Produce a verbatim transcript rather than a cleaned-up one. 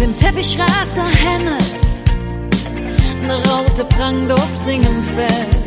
den Teppich rast der Hennes, ne rote Prangt op singen Feld.